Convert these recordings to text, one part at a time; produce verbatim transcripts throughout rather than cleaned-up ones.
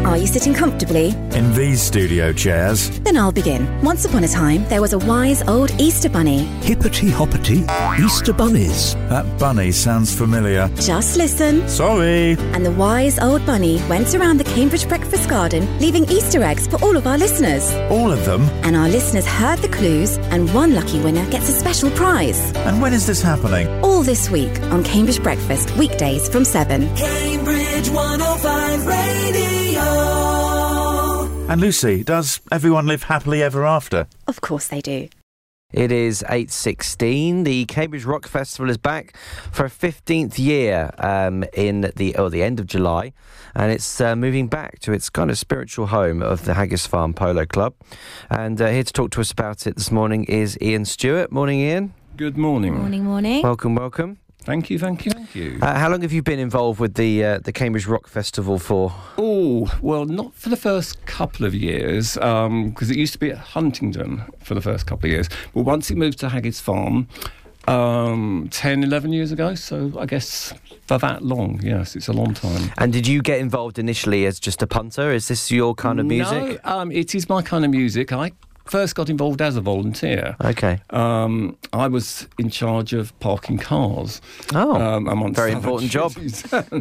Are you sitting comfortably? In these studio chairs. Then I'll begin. Once upon a time, there was a wise old Easter bunny. Hippity-hoppity, Easter bunnies. That bunny sounds familiar. Just listen. Sorry. And the wise old bunny went around the Cambridge Breakfast Garden, leaving Easter eggs for all of our listeners. All of them? And our listeners heard the clues, and one lucky winner gets a special prize. And when is this happening? All this week on Cambridge Breakfast, weekdays from seven. Cambridge one oh five Radio. And Lucy, does everyone live happily ever after? Of course they do. It is eight sixteen. The Cambridge Rock Festival is back for a fifteenth year um, in the oh, the end of July, and it's uh, moving back to its kind of spiritual home of the Haggis Farm Polo Club. And uh, here to talk to us about it this morning is Ian Stewart. Morning, Ian. Good morning. Morning, morning. Welcome, welcome. Thank you, thank you, thank you. Uh, how long have you been involved with the uh, the Cambridge Rock Festival for? Oh, well, not for the first couple of years, because um, it used to be at Huntingdon for the first couple of years. But once it moved to Haggis Farm, um, ten, eleven years ago, so I guess for that long, yes, it's a long time. And did you get involved initially as just a punter? Is this your kind of music? No, um, it is my kind of music. I first got involved as a volunteer. Okay. Um, I was in charge of parking cars. Oh, um, amongst very other important job. duties.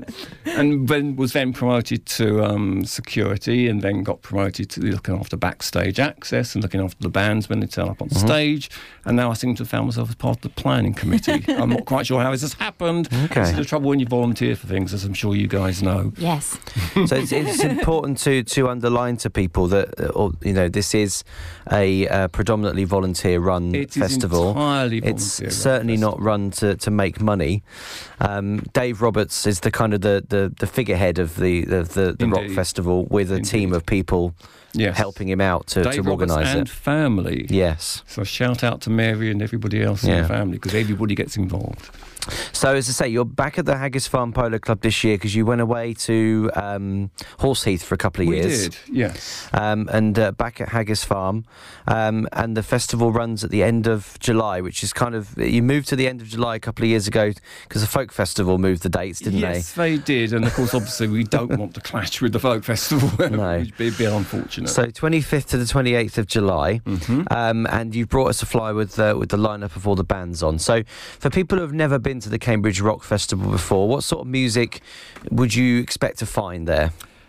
And then was then promoted to um, security, and then got promoted to looking after backstage access and looking after the bands when they turn up on Mm-hmm. stage. And now I seem to have found myself as part of the planning committee. I'm not quite sure how this has happened. Okay. This is the trouble when you volunteer for things, as I'm sure you guys know. Yes. So it's, it's important to, to underline to people that, uh, or, you know, this is a uh, predominantly volunteer-run It is festival. entirely It's volunteer-run certainly festival. not run to, to make money. Um, Dave Roberts is the kind of the, the, the figurehead of the the, the, the rock Indeed. festival, with a Indeed. team of people Yes. helping him out to, Dave to Roberts organise and it. family. Yes. So shout out to Mary and everybody else in Yeah. the family, because everybody gets involved. So, as I say, you're back at the Haggis Farm Polo Club this year because you went away to um, Horseheath for a couple of We years. did, yes. Um, and uh, back at Haggis Farm, um, and the festival runs at the end of July, which is kind of, you moved to the end of July a couple of years ago because the Folk Festival moved the dates, didn't yes, they? did. And of course, obviously, we don't want to clash with the Folk Festival, No. which would be a bit unfortunate. they? So twenty-fifth to the twenty-eighth of July, Mhm. um, and you brought us a flyer with uh, with the lineup of all the bands on. So for people who have never been to the Cambridge Rock Festival before, what sort of music would you expect to find there?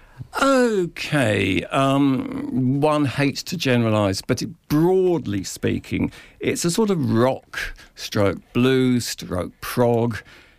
Okay, um, one hates to generalise, but it, broadly speaking, it's a sort of rock, stroke blues, stroke prog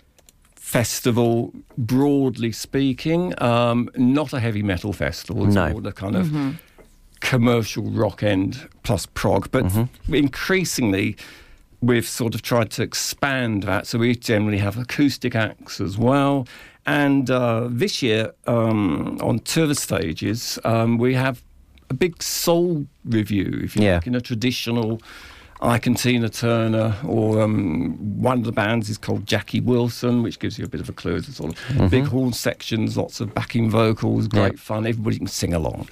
festival, broadly speaking. Um, not a heavy metal festival, it's No. more the kind of commercial rock end plus prog, but increasingly we've sort of tried to expand that, so we generally have acoustic acts as well. And uh, this year, um, on two of the stages, um, we have a big soul review, if you Yeah. like, in a traditional Ike and Tina Turner, or um, one of the bands is called Jackie Wilson, which gives you a bit of a clue. It's sort of big horn sections, lots of backing vocals, great Yeah. fun, everybody can sing along.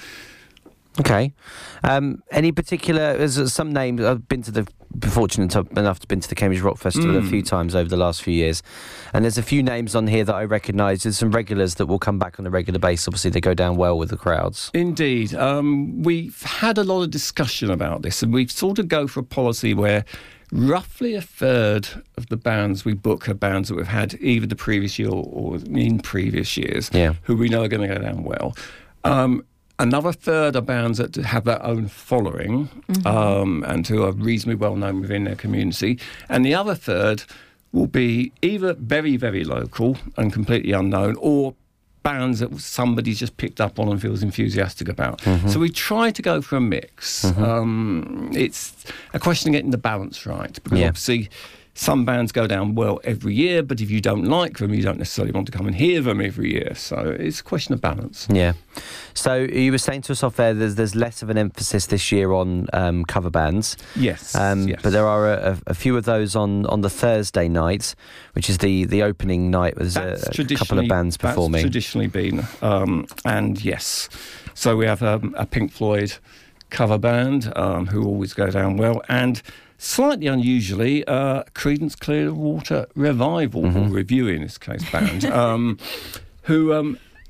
Okay. Um, any particular, there's some names, I've been to the, fortunate enough to been to the Cambridge Rock Festival a few times over the last few years, and there's a few names on here that I recognise. There's some regulars that will come back on a regular basis. Obviously, they go down well with the crowds. Indeed. Um, we've had a lot of discussion about this, and we've sort of go for a policy where roughly a third of the bands we book are bands that we've had either the previous year or in previous years, Yeah. who we know are going to go down well. Um, Another third are bands that have their own following, um, and who are reasonably well known within their community. And the other third will be either very, very local and completely unknown, or bands that somebody's just picked up on and feels enthusiastic about. So we try to go for a mix. Um, it's a question of getting the balance right, because Yeah. obviously some bands go down well every year, but if you don't like them, you don't necessarily want to come and hear them every year. So it's a question of balance. Yeah. So you were saying to us off there, there's, there's less of an emphasis this year on um, cover bands. Yes, Um, yes. But there are a, a few of those on, on the Thursday night, which is the, the opening night. There's a, That's a couple of traditionally- bands performing. That's traditionally been, um, and yes. So we have um, a Pink Floyd cover band um, who always go down well, and slightly unusually, uh, Creedence Clearwater Revival, or Review in this case, band, um, who um,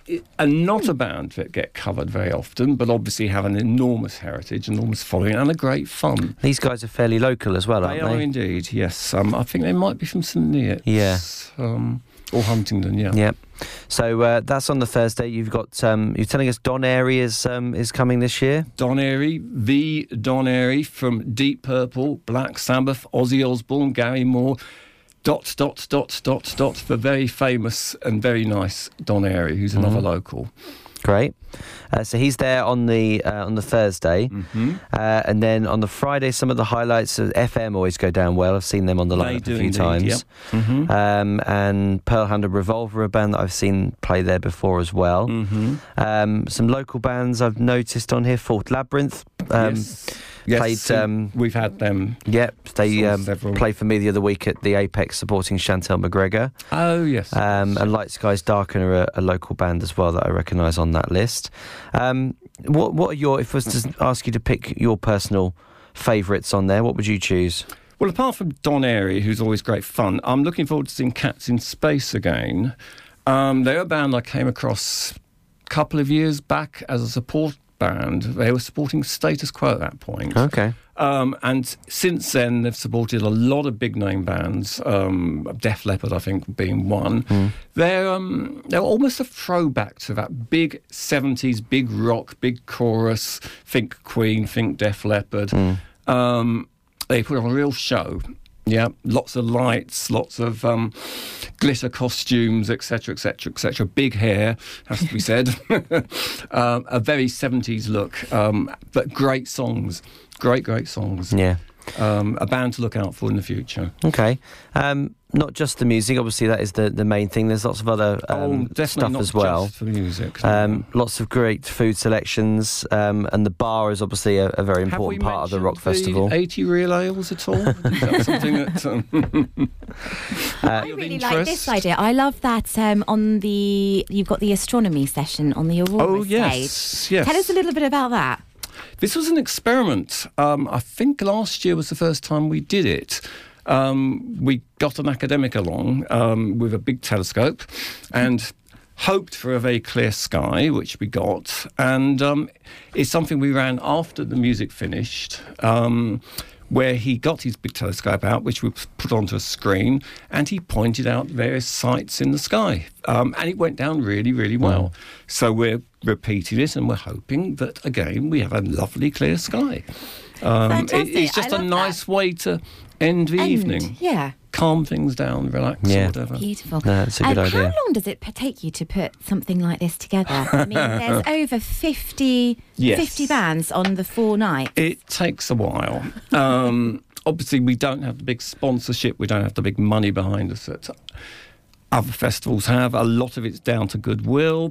it, and not a band that get covered very often, but obviously have an enormous heritage, enormous following, and a great fun. These guys are fairly local as well, aren't They they? are indeed, yes. Um, I think they might be from St Neots. Yeah. Um, or Huntingdon, yeah. Yeah. So uh, that's on the Thursday. You've got, um, you're telling us Don Airey is, um, is coming this year? Don Airey, the Don Airey from Deep Purple, Black Sabbath, Ozzy Osbourne, Gary Moore, dot, dot, dot, dot, dot, the very famous and very nice Don Airey, who's another Mm-hmm. local. Great. Uh, so he's there on the uh, on the Thursday, Mm-hmm. uh, and then on the Friday, some of the highlights of F M always go down well. I've seen them on the They lineup a do few indeed, times. yep. Mm-hmm. Um, and Pearl Hand and Revolver, a band that I've seen play there before as well. Mm-hmm. Um, some local bands I've noticed on here: Fourth Labyrinth. Um, yes. Yes, played, so um, we've had them. Yep, they Saw um, several. played for me the other week at the Apex supporting Chantel McGregor. Oh, yes. Um, and Light Skies Darken are a, a local band as well that I recognise on that list. Um, what what are your, if I was to ask you to pick your personal favourites on there, what would you choose? Well, apart from Don Airey, who's always great fun, I'm looking forward to seeing Cats in Space again. Um, they're a band I came across a couple of years back as a support band. They were supporting Status Quo at that point. Okay. Um, and since then, they've supported a lot of big-name bands, um, Def Leppard, I think, being one. Mm. They're, um, they're almost a throwback to that big seventies, big rock, big chorus, think Queen, think Def Leppard. Mm. Um, they put on a real show. Yeah, lots of lights, lots of um, glitter costumes, et cetera, et cetera, et cetera. Big hair, has to be said. um, a very seventies look, um, but great songs. Great, great songs. Yeah. Um, a band to look out for in the future. Okay. Um, not just the music, obviously that is the, the main thing. There's lots of other um, oh, definitely stuff not as well. Just for music. Um, lots of great food selections, um, and the bar is obviously a, a very Have important we part of the mentioned rock festival. eighty real ales at all? Is that something that? Um, I really like this idea. I love that um, on the you've got the astronomy session on the Aurora oh stage. yes, yes. Tell us a little bit about that. This was an experiment. Um, I think last year was the first time we did it. Um, we got an academic along um, with a big telescope and hoped for a very clear sky, which we got. And um, it's something we ran after the music finished, um, where he got his big telescope out, which we put onto a screen, and he pointed out various sights in the sky. Um, and it went down really, really well. Mm. So we're repeating it, and we're hoping that, again, we have a lovely clear sky. Um, it, Fantastic. it's just I a love nice that. way to end the End, evening. Yeah. Calm things down, relax, Yeah. or whatever. Beautiful. No, that's a good um, idea. How long does it p- take you to put something like this together? I mean, there's over fifty, Yes. fifty bands on the four nights. It takes a while. Um, obviously, we don't have the big sponsorship. We don't have the big money behind us that other festivals have. A lot of it's down to goodwill.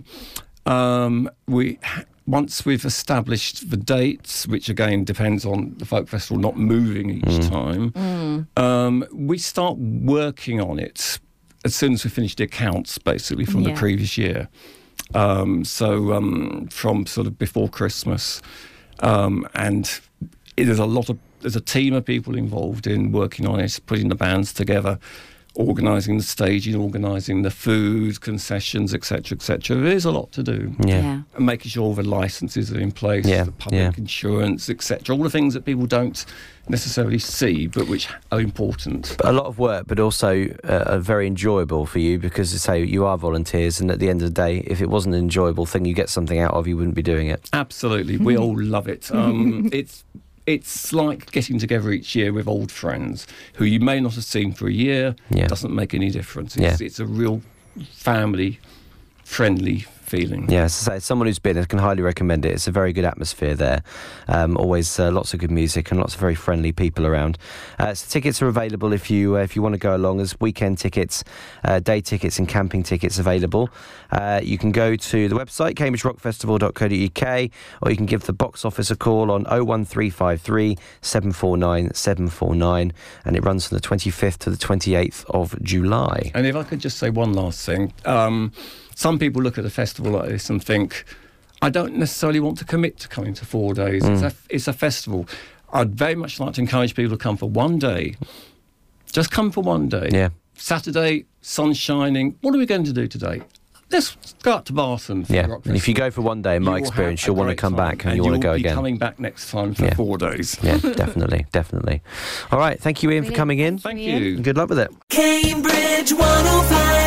Um, we once we've established the dates, which again depends on the folk festival not moving each Mm. time, Mm. um, we start working on it as soon as we finish the accounts, basically from Yeah. the previous year. Um, so um, from sort of before Christmas, um, and it, there's a lot of there's a team of people involved in working on it, putting the bands together, organising the staging, organising the food, concessions, et cetera, et cetera. There is a lot to do. Yeah. And making sure all the licences are in place, Yeah, the public yeah. insurance, et cetera. All the things that people don't necessarily see, but which are important. A lot of work, but also uh, are very enjoyable for you because, as I say, you are volunteers, and at the end of the day, if it wasn't an enjoyable thing you get something out of, you wouldn't be doing it. Absolutely. We all love it. Um, it's it's like getting together each year with old friends who you may not have seen for a year. Yeah. It doesn't make any difference. It's, Yeah. it's a real family-friendly feeling. Yeah, as I say, as someone who's been, I can highly recommend it. It's a very good atmosphere there. Um, always uh, lots of good music and lots of very friendly people around. Uh, so tickets are available if you uh, if you want to go along. There's weekend tickets, uh, day tickets and camping tickets available. Uh, you can go to the website, cambridge rock festival dot co dot uk, or you can give the box office a call on oh one three five three, seven four nine, seven four nine, and it runs from the twenty-fifth to the twenty-eighth of July. And if I could just say one last thing. Um, some people look at a festival like this and think, I don't necessarily want to commit to coming to four days. Mm. It's, a, it's a festival. I'd very much like to encourage people to come for one day. Just come for one day. Yeah. Saturday, sun shining. What are we going to do today? Just go up to Barton. For Yeah, the rock and if you festival. go for one day, in my You will experience, have a you'll want to great come time, back and, you want to go you'll again. be coming back next time for Yeah. four days. Yeah, definitely, definitely. All right, thank you, Ian, for coming in. Thank you. Good luck with it. Cambridge one oh five